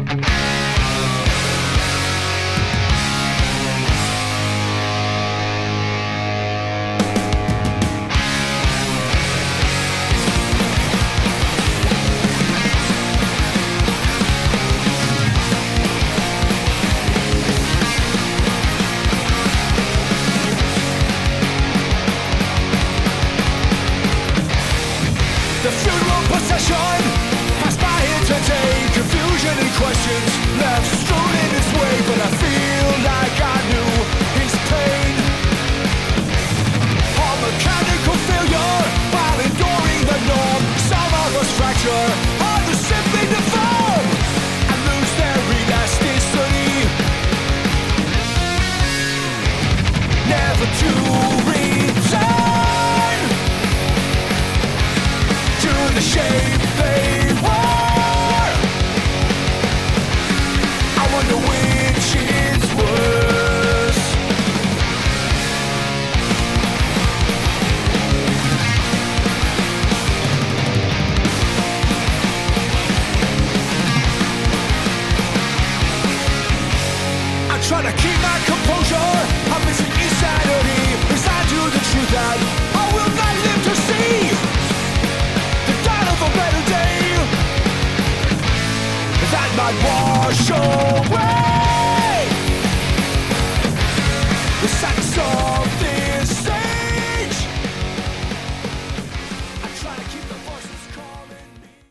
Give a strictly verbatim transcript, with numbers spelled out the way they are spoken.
The funeral procession passed by here today. Confusion and questions left strewn in its way, but I feel like I knew his pain. All mechanical failure while enduring the norm. Some of us fracture, others simply deform and lose their elasticity, never to return to the shape they were. I wonder which is worse. I try to keep my composure. I'm missing insanity. Resigned to the truth that I will not live to see the dawn of a better day that might wash over